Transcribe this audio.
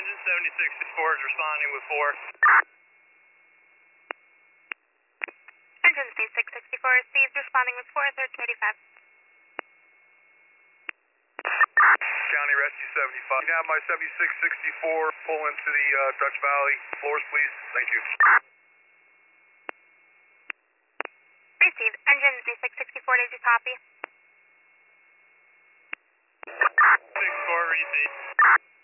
engine 7064 is responding with 4. Engine C664 received, responding with 4, third 35. County Rescue 75. You have my 7664 pull into the Dutch Valley floors, please. Thank you. Received. Engine Z664, did you copy? 64 received.